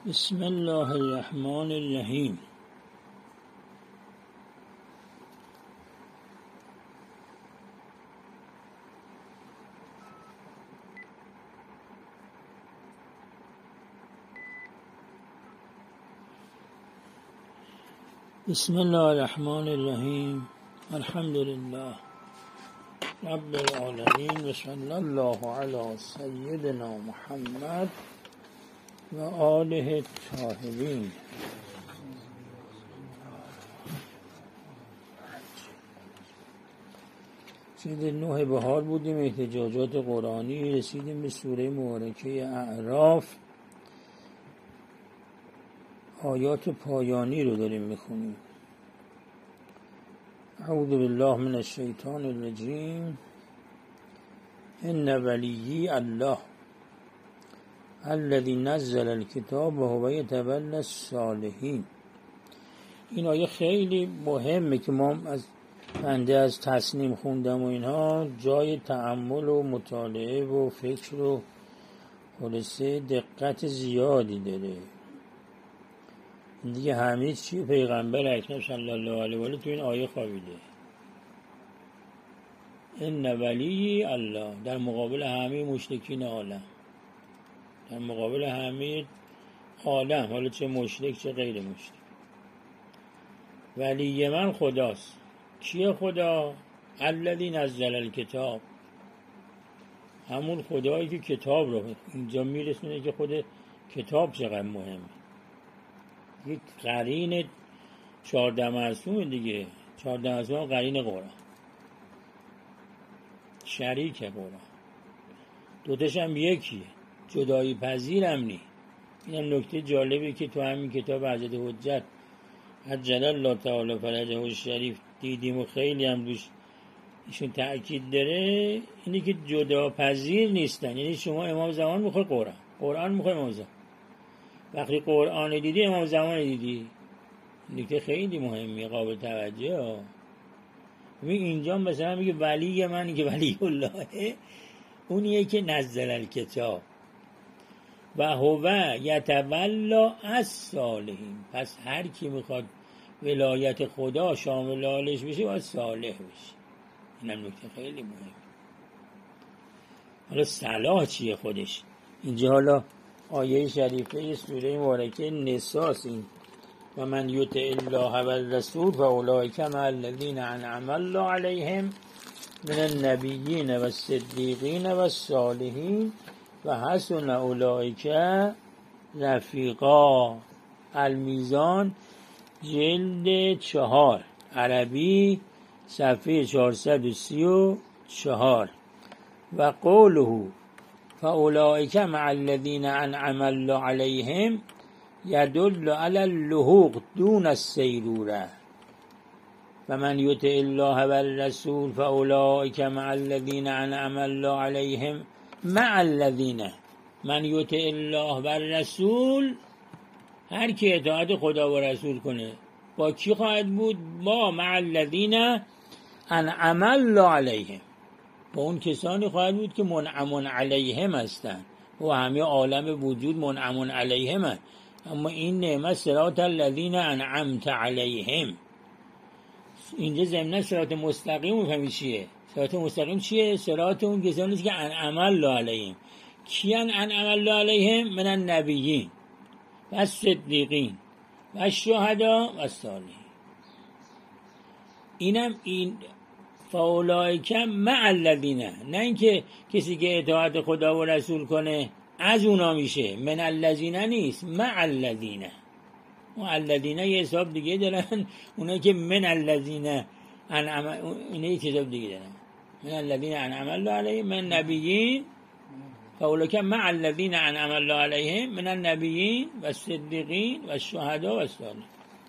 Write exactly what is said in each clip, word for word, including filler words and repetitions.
بسم الله الرحمن الرحیم. بسم الله الرحمن الرحیم. الحمد لله رب العالمین و صلی الله علی سیدنا محمد و آله الطاهرین. سید نوح بهار بودیم، احتجاجات قرآنی، رسیدیم به سوره مبارکه اعراف. آیات پایانی رو داریم میخونیم. اعوذ بالله من الشیطان الرجیم. ان ولیی الله الذی نزل الکتاب و هو یتولی الصالحین. این آیه خیلی مهمه که ما از بنده از تصنیم خوندم و اینها جای تأمل و مطالعه و فکر و خلاصه دقت زیادی داره. دیگه همه چی پیغمبر اکرم صلی الله علیه و آله تو این آیه خوابیده. ان ولی الله، در مقابل همه مشرکین عالم، در مقابل همه عالم، حالا چه مشرک چه غیر مشرک. ولی من خداست. کیه خدا؟ الذی نزل الکتاب، همون خدایی که کتاب رو اینجا میرسونه که خود کتاب چقدر مهمه. یک قرین چهارده معصوم دیگه، چهارده معصوم قرین قرآن، شریک قرآن، دوتاش هم یکیه، جدایی پذیر هم نی. این هم نکته جالبی که تو همین کتاب حضرت حجت عجل الله تعالی فرجه الشریف دیدیم و خیلی هم روش ایشون تأکید داره، اینی که جدا پذیر نیستن. یعنی شما امام زمان میخوای قرآن، قرآن میخوای امام زمان. وقتی قرآن دیدی امام زمان دیدی. نکته خیلی مهمی، قابل توجه. ببین اینجا مثلا میگه ولی من که ولی الله، اونیه که نزل الکتاب و هو یتولی الصالحین. پس هر کی میخواد ولایت خدا شامل حالش بشه باید صالح بشه. اینم نکته خیلی مهم. حالا صلاح چیه خودش؟ اینجا حالا آیه شریفه سوره مبارکه نساء این و من یطع الله و الرسول فاولئک مع الذین انعم الله علیهم من النبیین و الصدیقین و الصالحین و حسن اولئک رفیقا. المیزان جلد چهار، عربی، صفحه چهارصد و سی و چهار. و قوله فاولئک مع الذین انعم الله علیهم یدل علی اللحوق دون السیروره. و من یطع الله و الرسول فاولئک مع الذین انعم الله علیهم مع الذین. من یطع الله و الرسول، هر کی اطاعت خدا و رسول کنه با کی خواهد بود؟ با مع الذین انعم الله علیهم، با اون کسانی خواهد بود که منعم علیهم هستند و همه عالم وجود منعم علیهم هست. اما این نعمت صراط الذین انعمت علیهم. اینجا ضمن صراط مستقیم میفهمی چیه؟ صراط مستقیم چیه؟ صراط اون کسانی که انعم الله علیهم. کیان انعم الله علیهم؟ من النبیین و الصدیقین و الشهدا و الصالحین. اینم این فاولئک مع الذین، نه اینکه کسی که اطاعت خدا و رسول کنه از اونا میشه. من الذین نیست، مع الذین. اون الذین یه حساب دیگه دارن، اونایی که من الذین انعم، اینا یه حساب دیگه دارن. من الذین انعم الله علیهم من نبیین فاولئک مع الذین انعم الله علیهم من النبیین و الصدیقین و الشهدا و الصالحین.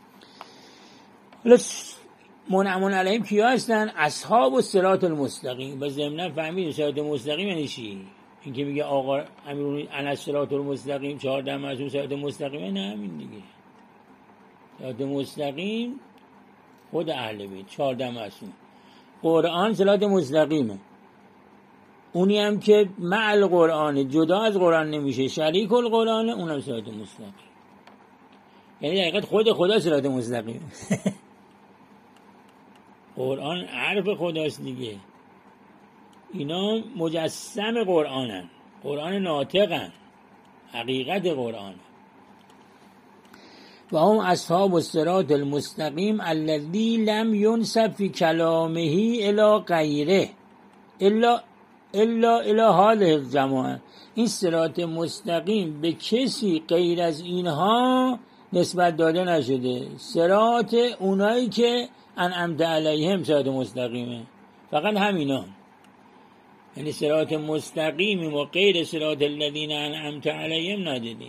منعم علیهم کیا هستن؟ اصحاب الصراط المستقیم. با ضمن فهمید صراط مستقیم یعنی چی؟ این که میگه آقا امیر انا الصراط المستقیم چهارده معصوم صراط مستقیمه، نه همین دیگه. صراط مستقیم خود اهل بیت چهارده معصوم. قرآن صراط مستقیمه، اونی هم که مع القرآن، جدا از قرآن نمیشه، شریک القرآن، اونم صراط مستقیم. یعنی در حقیقت خود خدا صراط مستقیم. قرآن حرف خداست دیگه. اینا مجسم قرآنن، قرآن ناطقن، حقیقت قرآن. و هم اصحاب الصراط المستقیم الذی لم ینسب فی کلامه الی غیره الا الا الی هذه الجماعه. این صراط مستقیم به کسی غیر از اینها نسبت داده نشده. صراط اونایی که انعمت علیهم صراط مستقیمه، فقط همینا. یعنی صراط مستقیم و غیر صراط الذین انعمت علیهم ندیدی.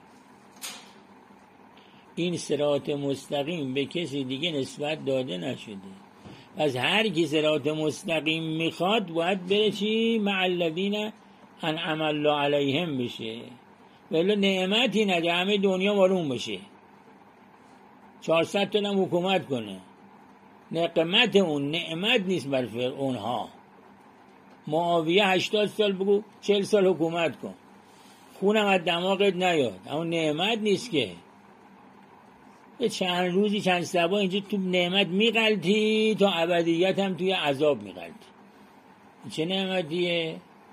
این صراط مستقیم به کسی دیگه نسبت داده نشده. از هر کی صراط مستقیم میخواد باید بره چی؟ مع الذین انعم الله علیهم بشه. ولی نعمتی نده همه دنیا بارون بشه، چهارصد تا هم حکومت کنه. نقمت اون نعمت نیست بر اونها. معاویه هشتاد سال بگو چهل سال حکومت کن، خونم از دماغت نیاد، اون نعمت نیست که. یه چند روزی چند شبا اینجا تو نعمت میغلطی تا ابدیت هم توی عذاب میغلطی. چه نعمتیه؟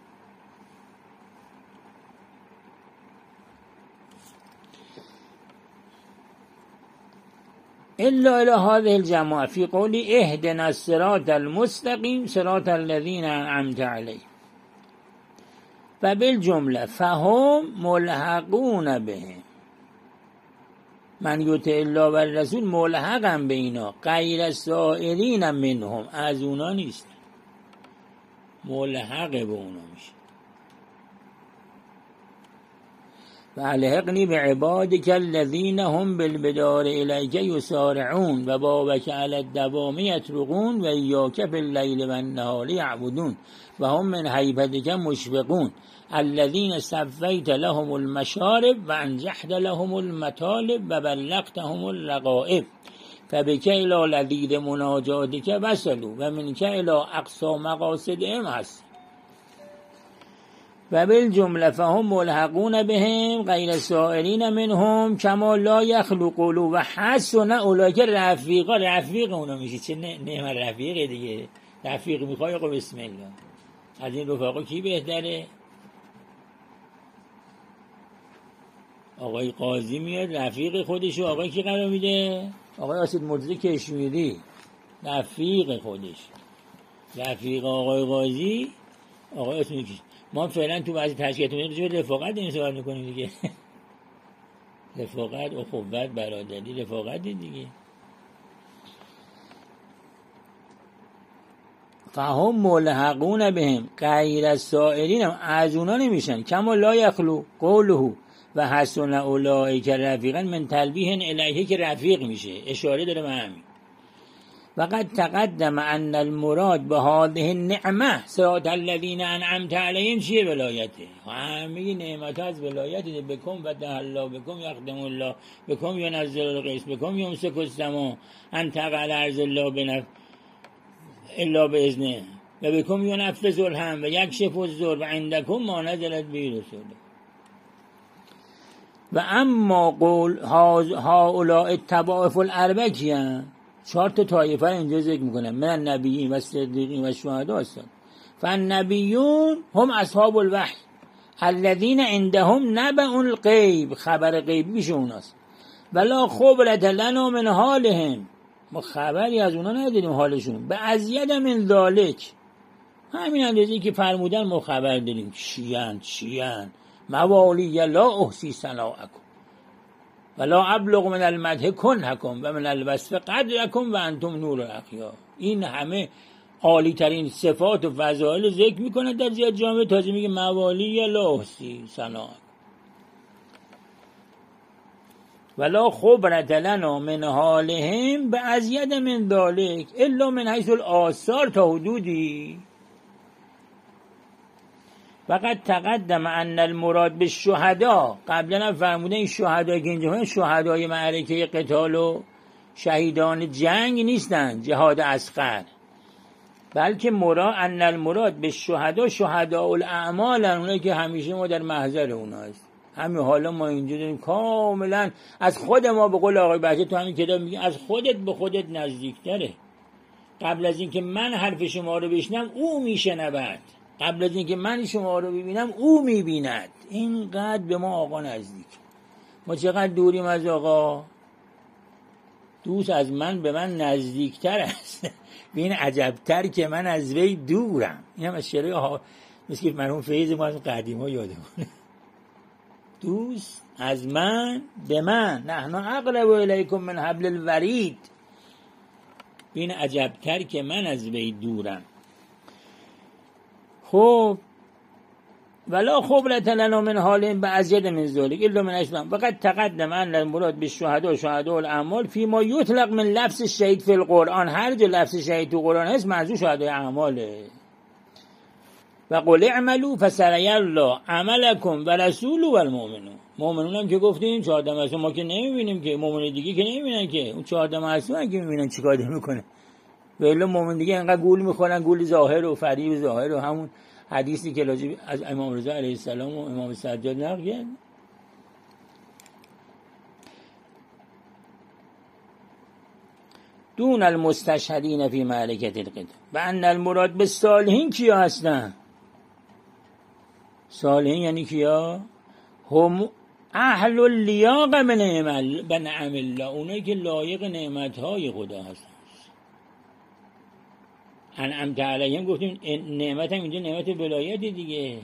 الا الی هذه الجماعه فی قول اهدنا الصراط المستقیم صراط الذین انعمت علیهم. و بالجمله فهم ملحقون بهم. من یطع الله و الرسول ملحقم به اینا، غیر السائرین منهم، از اونا نیست، ملحق به اونا میشه. و الحقنی بعبادک الذین هم بالبدار الیک یسارعون و بابک علی الدوام یطرقون و ایاک باللیل و النهار یعبدون و هم من هیبتک مشفقون الذین صفیت لهم المشارب و انجحت لهم المطالب و بلغتهم الرغائب فبک الی لذیذ مناجاتک وصلوا و منک الی اقصی مقاصدهم هست. و بالجمله فهم ملحقون بهم غیر سائرین منهم کما لا یخلقوا و حسن اولئک رفیقا. رفیق اونا میشه. چه نعمت رفیقه دیگه. رفیق میخوای خب بسم الله. از این رفقا کی بهتره؟ آقای قاضی میاد رفیق خودشو آقای کی قرار میده؟ آقای اسد مرتضی کشمیری رفیق خودش. رفیق آقای قاضی آقای اسد کشمیری. ما فعلا تو بعضی تشکیلات می‌بینیم رفاقت این صحبت می‌کنیم دیگه. رفاقت، اخوت، برادری، رفاقت دیگه. فهم ملحقون بهم غیر السائرین، از اونا نمیشن. کما لا یخلو قوله و حسن اولئک رفیقا من تلبیه الیه که رفیق میشه، اشاره داره به همین. وقد تقدم ان المراد به هذه النعمه صراط الذین انعمت علیهم چیه؟ ولایته. همه نعمت از ولایته. بکم و الله بکم یخدم الله بکم ینزل الغیث بکم یمسک السما ان تقع الارض الله بنف الا باذنه و بکم ینفذ الهم و یکشف الضر و عندکم ما نزلت به رسوله. و اما قول هؤلاء الطوائف الاربعه کیان؟ چهار تا طایفه اینجا ذکر میکنن. من النبیین و صدیقین و شهدا هستن. فالنبیون هم اصحاب الوحی الذین عندهم نبأ الغیب، خبر غیب میشه اوناست. ولا خبرت لنا من حالهم، ما خبری از اونا نداریم حالشون. به ازید من ذالک، همین اندازه‌ای که فرمودن ما خبر داریم. چیان چیان موالی لا احصی ثناءکم ولا ابلغ من المدح کنحکم و من الوصف قدرکم و انتم نور الاخیار. این همه عالی ترین صفات و فضائل ذکر میکنه در زیاد جامعه. تازه میگه موالی لا احصی ثناء ولا خبرت لنا من حالهم به ازید من ذالک الا من حیث الآثار، تا حدودی. فقط تقدم ان المراد به شهدا، قبلا هم فرموده این شهدا که اینجا شهدای معرکه قتال و شهیدان جنگ نیستن، جهاد اصغر، بلکه مراد ان المراد به شهدا شهداء الاعمال، اونایی که همیشه ما در محضر اوناست. همین حالا ما اینجا داریم کاملا از خود ما، به قول آقای بهجت تو همین کتاب میگه از خودت به خودت نزدیکتره. قبل از اینکه من حرف شما رو بشنم او میشنود، قبل از اینکه من شما رو ببینم او میبیند. اینقدر به ما آقا نزدیک. ما چقدر دوریم از آقا؟ دوست از من به من نزدیکتر است. ببین عجبتر که من از وی دورم. این هم از شعرهای ها مثل که مرحوم فیض ما از قدیم ها یادمونه. دوست از من به من نحن اقرب الیکم من حبل الورید. ببین عجبتر که من از وی دورم. خب ولا خبرة لنا من حالهم بأزید من ذلك الا من اسلام. فقط تقدم ان المراد بالشهداء شهداء الاعمال فيما يطلق من لفظ الشهید فی القرآن. هر جا لفظ شهید تو قرآن هست منظور شهداء اعماله. و قل اعملوا فسيرى الله عملكم ورسوله والمؤمنون. مؤمنون هم که گفتیم چهارده معصوم ما که نمیبینیم که، مؤمن دیگه که نمیبینن که، اون چهارده معصوم هم که میبینن چیکار میکنه. ولی مؤمن دیگه انقدر گول میخورن، گول ظاهر و فریب ظاهر و همون حدیثی که راجع از امام رضا علیه السلام و امام سجاد نقل کرد. دون المستشهدین فی معرکة القتال و ان المراد بالصالحین کیا هستن؟ صالحین یعنی کیا؟ هم اهل اللیاقه به نعم الله، اونایی که لایق نعمتهای خدا هستن. انعمت علیهم گفتیم نعمت هم اینجا نعمت ولایتی دیگه.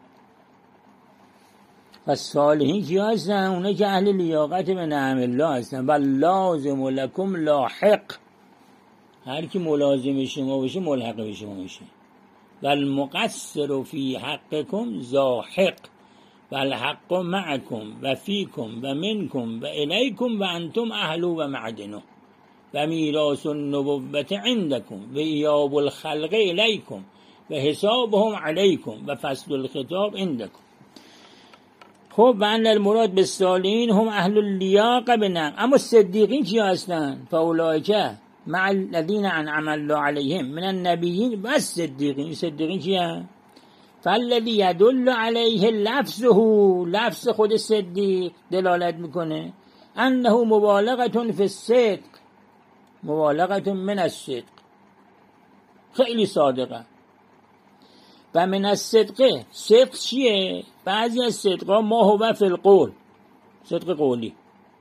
و صالحین کیا هستن؟ اونایی که اهل لیاقت به نعم الله هستن. و لازم لکم لاحق، هر کی ملازم شما بشه ملحق به شما میشه. و المقصر فی حقکم زاحق و الحق معکم و فیکم و منکم و الیکم و انتم اهل و معدنه و میراث النبوت عندکم و ایاب الخلق الیکم و حسابهم علیکم و فصل الخطاب عندکم. خب و ان المراد بالصالحین هم اهل اللیاقه بنعم. اما صدیقین کیا هستن؟ فاولئک مع الذین انعم الله علیهم من النبیین و الصدیقین. صدیقین کیا؟ فالذی یدل علیه لفظه، لفظ خود صدیق دلالت میکنه انه مبالغه فی الصدق، مبالغه من الصدق، خیلی صادقه. و من الصدق، صدق چیه؟ بعضی از صدقا ما هو فی القول، صدق قولی،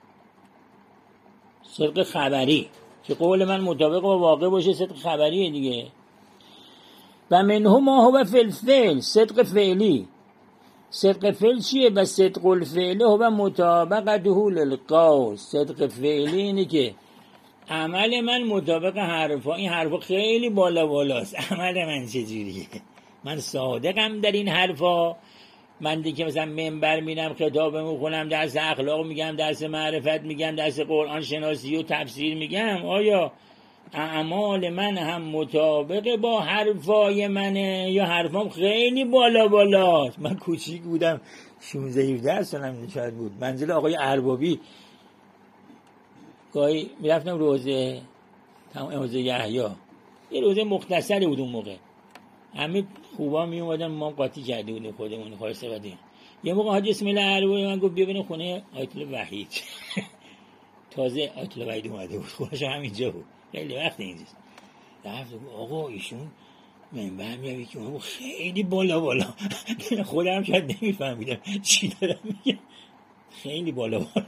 صدق خبری که قول من مطابق با واقع باشه صدق خبریه دیگه. و منه ما هو فی الفعل، صدق فعلی. صدق فعل چیه؟ و صدق الفعل هو مطابقته للقول. صدق فعلی اینه که عمل من مطابق حرفا، این حرفا خیلی بالا بالاست، عمل من چجوریه؟ من صادقم در این حرفا؟ من دیگه مثلا منبر میرم خطاب میخونم، درس اخلاق میگم، درس معرفت میگم، درس قرآن شناسی و تفسیر میگم، آیا اعمال من هم مطابق با حرفای منه یا حرفام خیلی بالا بالاست؟ من کوچیک بودم، شانزده هفده سالم شاید بود، منزل آقای اربابی گاهی میرفتم روزه روزه یحیی، یه روزه مختصری بود اون موقع، همه خوبا می اومدن، ما قاطی کرده بودیم خودمون خلاصه بدیم. یه موقع حاج اسم الله اربابی من گفت بیا بریم خونه آیت الله وحید. تازه آیت الله وحید اومده بود، خونش همینجا بود، خیلی وقت اینجاست. رفت آقا ایشون منبر میاد که اون خیلی بالا بالا، خودم شاید نمیفهمیدم چی دارم میگم، خیلی بالا بالا.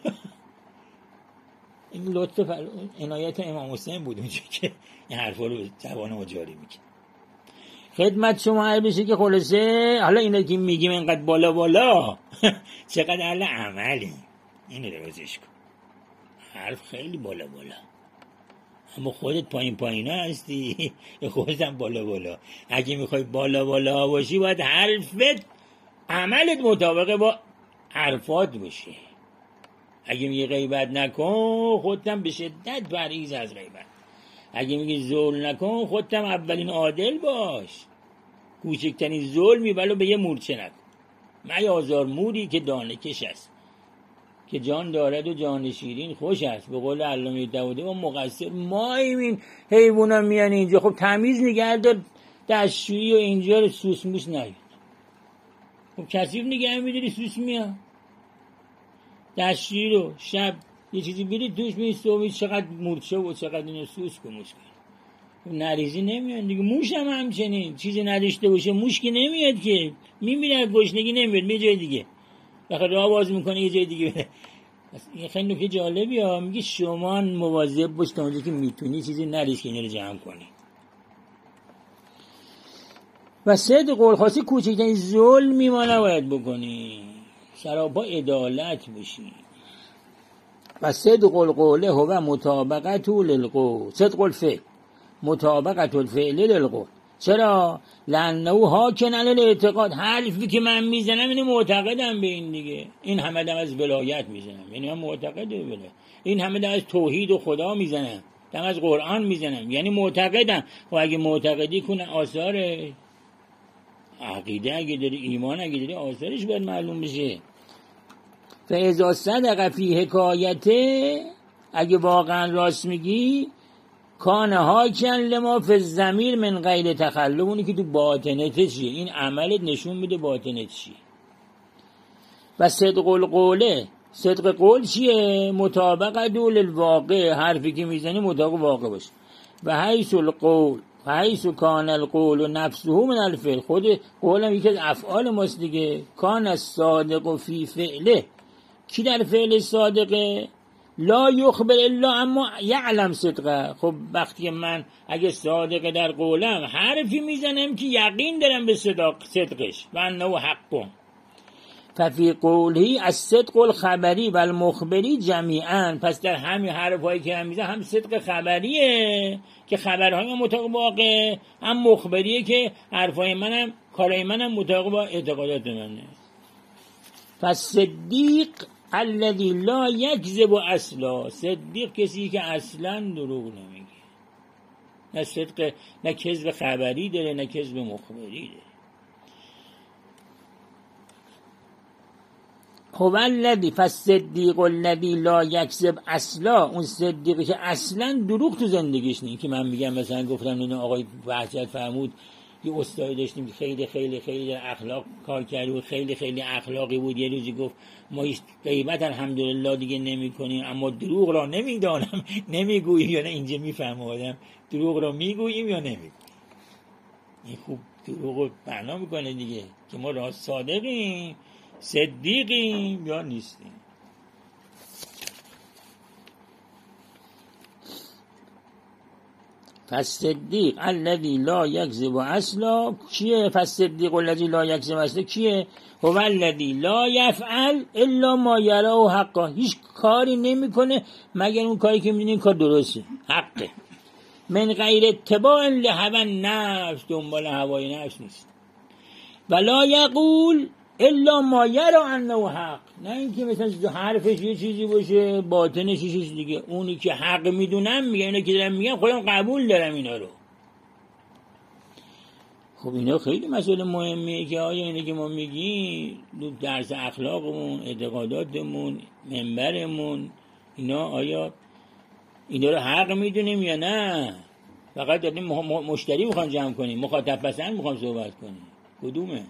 این لطف عنایت امام حسین بود اونجا که این حرفا رو زبان ما جاری میکنه. خدمت شما عرض بشه که خلاصه حالا اینا که میگیم اینقدر بالا بالا چقدر اهل عملی، اینو درازش کن. حرف خیلی بالا بالا، اما خودت پایین پایینا هستی، خودت هم بالا بالا. اگه میخوای بالا بالا باشی باید حرفت عملت مطابق با حرفات بشه. اگه میگی غیبت نکن خودت هم به شدت پرهیز از غیبت. اگه میگی ظلم نکن خودت هم اولین عادل باش. کوچکترین ظلمی ولو به یه مورچه نکن. میازار موری که دانه کش است، که جان دارد و جان شیرین خوش است. به قول علامه داودی و مقصر ما این حیوونا میان اینجا، خب تمیز نگه دار دستشویی و اینجا رو سوسموس نیاد. خب کثیف نگه میداری سوس میاد. دستشویی رو شب یه چیزی برید توش ببینید صبح چقدر مورچه و چقدر اینو سوسک و مشکل نریزی نمیاد دیگه. موش هم همچنین چیزی نداشته باشه موش که نمیاد که میمیره گشنگی نمیاد به جای دیگه بخاطر راه باز میکنه یه جای دیگه بره. این خیلی نکته جالبی ها. میگه شما مواظب باش تا اونجا که میتونی چیزی نریز که اینا رو جمع کنی. و صدق قول خاصی کوچکترین ظلمی ما نباید بکنی، سراپا عدالت باشی. و صدق القول هو مطابقت للقول، صدق الفعل مطابقت الفعل للقول. چرا؟ لانه حاکن علی الاعتقاد، حرفی که من میزنم اینو معتقدم به این دیگه. این همه دم از ولایت میزنم، یعنی من معتقد به ولایت. این همه دم از توحید و خدا میزنم، دم از قرآن میزنم، یعنی معتقدم. و اگه معتقدی کنه آثار عقیده اگه داری، ایمان اگه داری، آثارش باید معلوم بشه. فاذا صدق فی حکایته، اگه واقعا راست میگی، کان حاکن لما فی الضمیر من غیر تخلف، اونی که تو باطنت چیه، این عملت نشون میده باطنت چیه. و صدق القوله، صدق قول چیه؟ مطابقت للواقع، حرفی که میزنی مطابق واقع باشه. و حیث القول و حیث کان القول و نفسه من الفعل، خود قول هم یکی از افعال ماست دیگه. کان الصادق فی فعله، کی در فعل صادقه؟ لا یخبر الا اما یعلم صدقه. خب وقتی من اگه صادقه در قولم حرفی میزنم که یقین دارم به صدق صدقش و انه حق. ففی قوله الصدق الخبری و المخبری جمیعا، پس در همین حرفایی که من میزنم هم صدق خبریه که خبرهای مطابق واقع، هم مخبریه که حرفای منم کارای منم مطابق با اعتقادات منه. پس صدیق الذی لا یکذب اصلا، صدیق کسی که اصلا دروغ نمیگه، نه صدق، نه کذب خبری داره نه کذب مخبری داره. هو الذی فالصدیق الذی لا یکذب اصلا، اون صدیقی که اصلا دروغ تو زندگیش نیست. که من میگم مثلا گفتم اینو آقای بهجت فرمود، یه استادی داشتیم که خیلی خیلی خیلی در اخلاق کار کرد و خیلی خیلی اخلاقی بود. یه روزی گفت ما هیچ غیبت الحمدلله دیگه نمی کنیم، اما دروغ را نمیدانم نمیگوییم یا نه. اینجا میفهمه آدم دروغ را میگوییم یا نمیگوییم. این خوب دروغ رو معنا میکنه دیگه که ما راست صادقیم، صدیقیم یا نیستیم. فالصدیق الذی لا یکذب اصلا کیه؟ فالصدیق الذی لا یکذب اصلا کیه؟ هو الذی لا یفعل الا ما یراه حقا، هیچ کاری نمیکنه مگر اون کاری که میدونی کار درسته، حقه. من غیر اتباع لهوی نفس، دنبال هوای نفس نیست. ولا یقول الا ما یرا انه حق، نه اینکه مثلا حرفش یه چیزی باشه باطنش یه چیز دیگه. اونی که حق میدونم میگه، اینا که دارم میگم خودم قبول دارم اینا رو. خب اینا خیلی مسئله مهمیه که آیا اینه که ما میگیم درس اخلاقمون، اعتقاداتمون، منبرمون، اینا آیا اینا رو حق میدونیم یا نه؟ فقط داریم مشتری میخوام جمع کنیم، مخاطب پسند میخوام صحبت کنیم، کدومه؟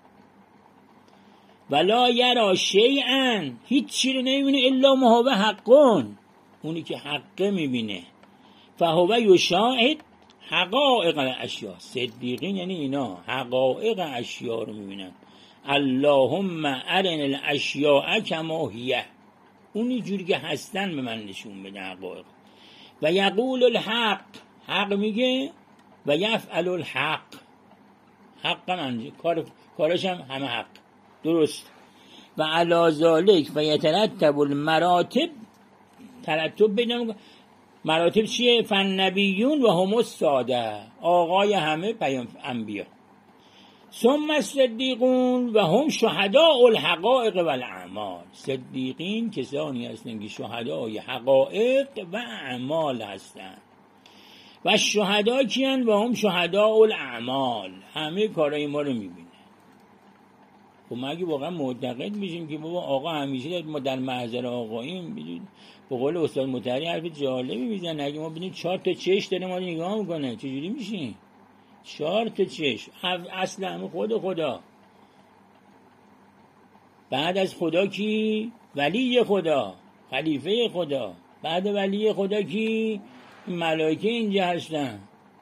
ولا یرا شیئا، هیچ چی رو نمیبینه الا ما هو حقون، اونی که حقه میبینه. فهو یشاهد حقائق الاشیاء، صدیقین یعنی اینا حقائق اشیاء رو میبینن. اللهم ارنا الاشیاء کما هی، اونی جوری که هستن به من نشون بده حقایق. و یقول الحق، حق میگه، و یفعل الحق، حق من کار کارش هم همه حق درست. و علی ذالک و یترتب المراتب، ترتب بدم مراتب چیه؟ فالنبیون و هم الساده، آقای همه پیام انبیا. ثم الصدیقون و هم شهداء الحقائق و الاعمال، صدیقین کسانی هستند که شهدای حقائق و اعمال هستند. و شهدا کیان؟ و هم شهداء الاعمال، همه کارهای ما رو میبینه. خب ما اگه واقعا معتقد میشیم که بابا آقا همیشه ما در محضر آقاییم، بدید به قول استاد مطهری حرف جالبی میزنه، اگه ما ببینیم چهار تا چش داره ما رو نگاه میکنه چجوری میشیم؟ چهار تا چش، اصلا خود خدا، بعد از خدا کی؟ ولی خدا، خلیفه خدا. بعد ولی خدا کی؟ ملائکه اینجا هستن.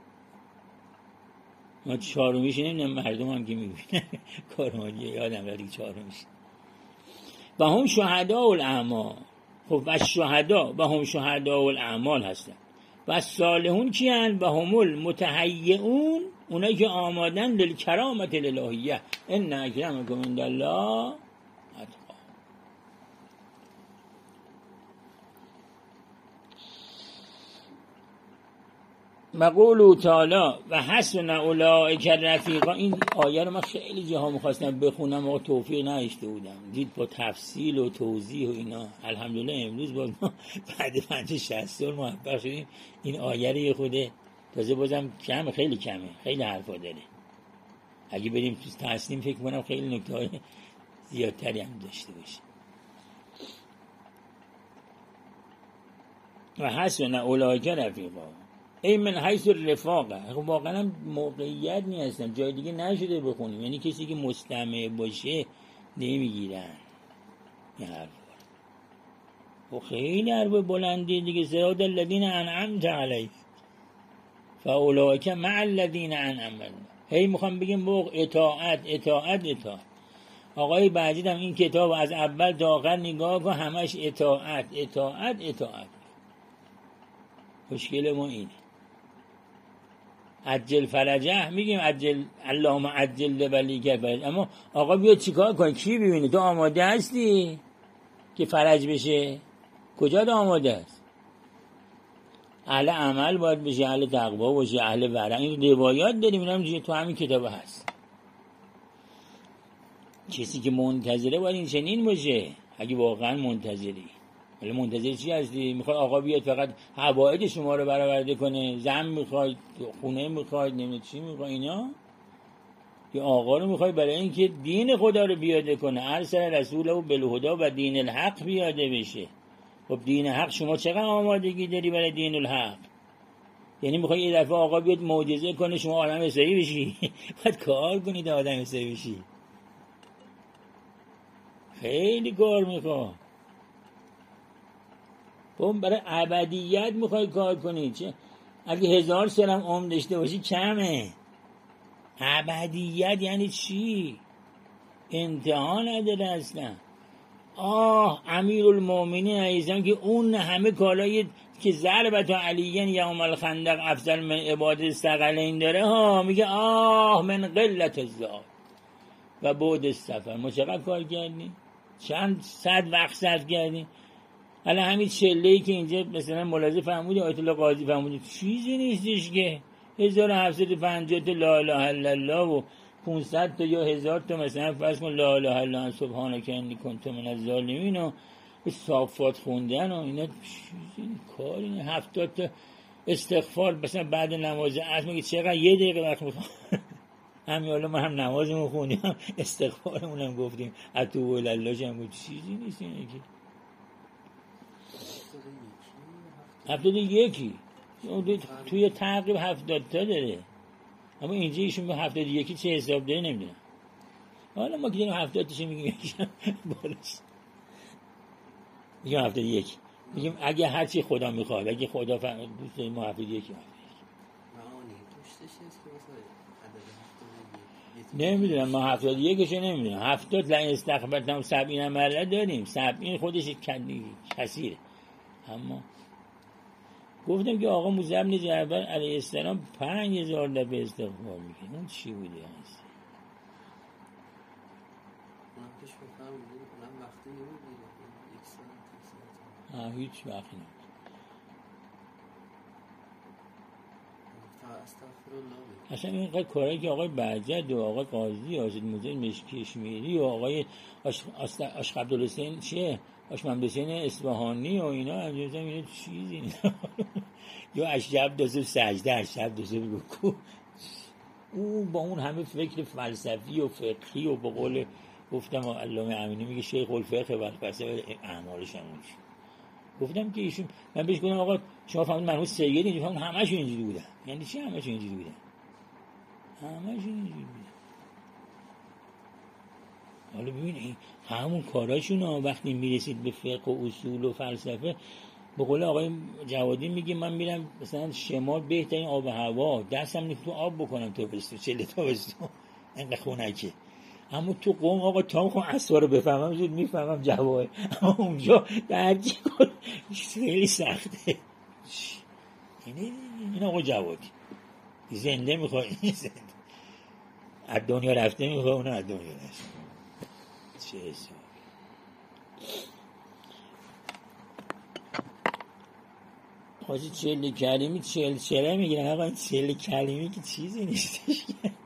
ما چهارمیش نمیدونم، مردم هم که میبینن کارمالیه یادم ولی چهارمیش. و هم شهداء الاعمال. خب و شهدا و هم شهداء الاعمال هستن. و صالحون کیان؟ و هم المتهیئون، اونایی که آمادن للکرامت الالهیه. ان اکرمکم عند الله اتقاکم. و قوله تعالی و حسن اولئک رفیقا. این آیه رو من خیلی جاها می‌خواستم بخونم و توفیق نداشته بودم، دید با تفصیل و توضیح و اینا. الحمدلله امروز با ما بعد پنجاه شصت سال موفق شدیم این آیه رو یه خوده تازه بازم کم، خیلی کمه، خیلی حرفا داره. اگه بریم تو تسلیم فکر کنم خیلی نکته‌های زیادتری هم داشته باشه. و حسن اولئک رفیقا ای من حیث الرفاقه. خب واقعا موقعیت نیستن، جای دیگه نشده بخونیم، یعنی کسی که مستمع باشه نمیگیرن این حرف. خب خیلی حرف بلندی دیگه. صراط الذین انعمت علیهم فاولئک مع الذین انعم الله. هی میخوام بگیم بوق اطاعت اطاعت اطاعت. آقای بعدی هم این کتاب از اول تا آخر نگاه کن، همش اطاعت اطاعت اطاعت. مشکل ما اینه. عجل فرجه میگیم عجل اللهم عجل ولیک فرج، اما آقا بیا چیکار کن؟ کی ببینه؟ تو آماده هستی که فرج بشه؟ کجا تو آماده است؟ اهل عمل باید بشه، اهل تقوا باشه، اهل ورع. این روایات داریم، اینا تو همین کتاب هست. کسی که منتظره باید این چنین باشه اگه واقعا منتظری. ولی منتظر چی هستی؟ میخوای آقا بیاد فقط حوائج شما رو برآورده کنه؟ زن میخوای، خونه میخوای، نمیدونم چی میخوای اینا؟ یا آقا رو میخوای برای اینکه دین خدا رو بیاده کنه؟ ارسل رسوله بالهدی و دین الحق بیاده بشه. خب دین حق شما چقدر آمادگی داری برای دین الحق؟ یعنی میخوای یه دفعه آقا بیاد معجزه کنه شما آدم حسابی بشی؟ باید کار کنید آدم حسابی بشی. خیلی کار میخواد. اون برای ابدیت میخوای کار کنی. چه اگه هزار سالم عمر داشته باشی کمه. ابدیت یعنی چی؟ انتها نداره اصلا. آه امیرالمومنین عزیزم که اون همه کالای که ضربت علیین یوم الخندق افضل من عبادت الثقلین داره ها، میگه آه من قلت الزاد و بعد السفر. ما چقدر کار کردیم؟ چند صد وقت صرف کردیم؟ حالا همین چله‌ای که اینجا مثلا ملاحظه فرمودی، آیت الله قاضی فرمودی، چیزی نیستش که هزار و هفتصد و پنجاه تا لا اله الا الله و پانصد تا یا هزار تا مثلا فرض کن لا اله الا الله سبحانک انی کنت من الظالمین و صافات خوندن و اینا. چیزی کاری نه. هفتاد تا استغفار مثلا بعد نماز عصر میگه چقدر یه دقیقه وقت میخوام. همین حالا ما هم نمازمون خوندیم هم استغفارمون هم گفتیم اتوب الی الله هم بود. چیزی نیست اینه که هفتاد یکی توی تقریب هفتاد تا داره، اما اینجا ایشون به هفتاد یکی چه حساب داره نمیدونم. حالا ما که داریم هفتاد تاشه میگیم بالاش میگیم هفتاد یکی. میگیم اگه هرچی خدا میخواد، اگه خدا دوست داریم ما هفتاد یکی نمیدونم، ما هفتاد یکشه نمیدونم. هفتاد لعن استغفرتم سبعین مرة داریم. سبعین خودش کثیره. اما گفتم که آقا موسی بن جعفر علیه السلام پنج هزار دفعه استغفار میکنه. اون چی بوده هست؟ اونم پیش بکنم اونم وقتی نمیدونم یک ساعت آه هیچ وقتی نمید. اصلا اینقدر کارهایی که آقای بهجت و آقای قاضی و حاجی موسی مشکشمیری و آقای عاشق عبدالحسین چیه؟ عاشق محمدحسین اصفهانی و اینا انجام اینا چیزی نیست. یا اشجب دو سه سجده، اشجب دو سه رکوع. اون با اون همه فکر فلسفی و فقهی و به قول گفتم علامه امینی میگه شیخ الفقه و فلسفه اعمالش هم اونش. گفتم که ایشون من بهش گفتم آقا شما فهمید منو سید اینجوری فهمید همه‌شون اینجوری بودن. یعنی چی همه‌شون اینجوری بودن؟ همه‌شون اینجوری بودن. حالا ببین همون کاراشون ها. وقتی میرسید به فقه و اصول و فلسفه، به قول آقای جوادی میگه من میرم مثلا شمال بهترین آب و هوا، دستم نیست تو آب بکنم تو بستو چله تا بستو اینقدر خونکه. اما تو قوم آقا تا میخوام اسوا رو بفهمم زود میفهمم جواهر، اما اونجا درجی کن خیلی سخته. اینه این آقا جوادی زنده میخواد، زنده از دنیا رفته میخواد، اونه از دنیا رفته. چه حساب خواهی چهل کلمی چهل چهره میگیرن آقا، این چهل کلمی که چیزی نیستش.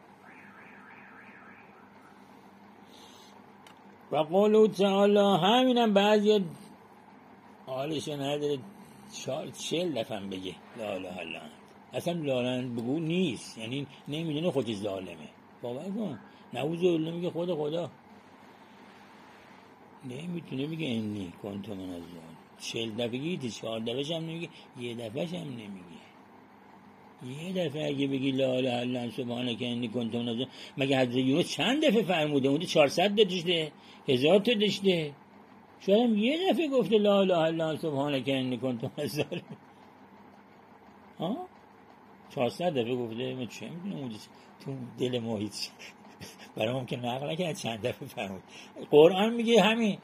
و قولو تعالی همینم بعضی حالشو نداره چهل دفعه بگه لا اله الا الله، اصلا لا اله بگو نیست، یعنی نمیدونه خودش ظالمه. باور کن نعوذ بالله میگه خدا خدا نمیتونه میگه انی کنت من الظالمین. چهل دفعه گیتی چهار دفعهش هم نمیگه، یه دفعهش هم نمیگه. یه دفعه اگه بگی لا اله الا الله سبحانک انی کنت من الظالمین، مگه حضرت یونس چند دفعه فرموده؟ اونده چهارصد داشته، هزار تا داشته، شاید هم یه دفعه گفته لا اله الا الله سبحانک انی کنت من الظالمین. ها چهارصد دفعه گفته، من چه میدونم اونجا تو دل ما هیچ برای ممکن نقل نکنه چند دفعه فرمود. قرآن میگه همین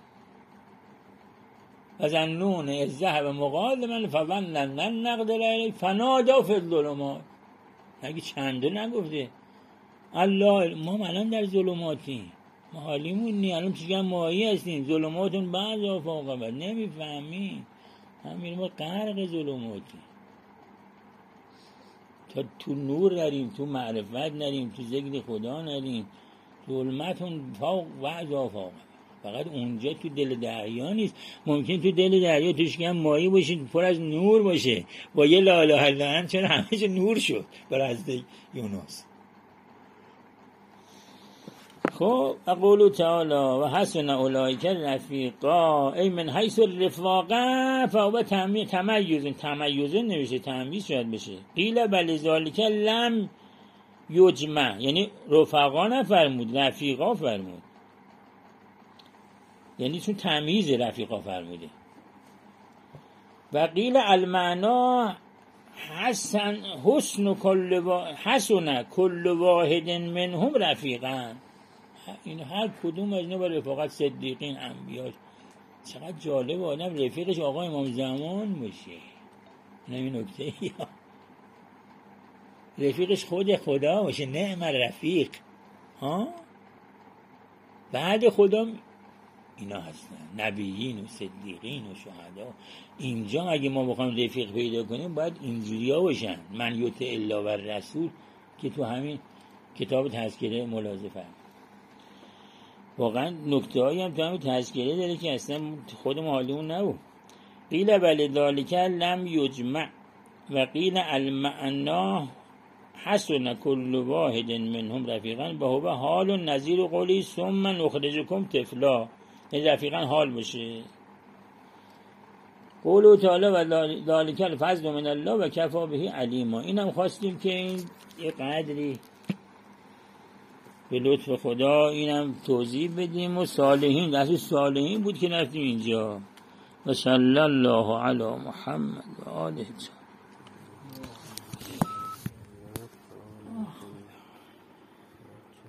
وظنون اذ ذهب مغاضبا فظن ان لن نقدر علیه فنادی فی الظلمات. مگه چنده نگفته؟ الله ما الان در ظلماتیم، ما حالیمون نی، الان چیزا ماهی هستیم، ظلماتون بعض آفاق بعد نمیفهمیم، همین ما غرق ظلماتیم. تا تو نور نریم، تو معرفت نریم، تو ذکر خدا نریم، ظلمتون فوق بعض آفاق. فقط اونجا تو دل دریا نیست، ممکن تو دل دریا توش کم ماهی باشه پر از نور باشه، با یه لا اله الا الله چرا همه نور شد بر از یونس. خب اقول تعالی و حسن اولئک رفیقا ای من حیث الرفاقه فهو تمییز تمییز نوشته تمییز شاید بشه. قیل بل ذالک لم یجمع، یعنی رفقا نفرمود رفیقا فرمود، یعنی چون تمییز رفیقا فرموده. و قیل المعنا حسن حسن کل وا... حسن کل واحد منهم رفیقا. این هر کدوم از اینا با رفاقت صدیقین انبیا. چقدر جالب آدم رفیقش آقا امام زمان باشه. نمی نکته یا رفیقش خود خدا باشه، نعم رفیق. ها بعد خدا اینا هستن نبیین و صدیقین و شهدا. اینجا اگه ما بخوایم رفیق پیدا کنیم باید اینجوری ها باشن. من یطع الله و رسول که تو همین کتاب تذکره ملاحظه فرمود. واقعا نکته هایی هم تو همین تذکره داره که اصلا خود ما حالیمون نبود. قیل بل ذالک لم یجمع و قیل المعنا حسن کل واحد منهم رفیقا و هو حال نظیر قولی ثم نخرجکم طفلا. این رفیقا حال باشه. قولو تعالی و ذالک الفضل من الله و کفا به علیما. اینم خواستیم که این یه قدری به لطف خدا اینم توضیح بدیم. و صالحین دست صالحین بود که رفتیم اینجا. و صلی الله علی محمد و آله.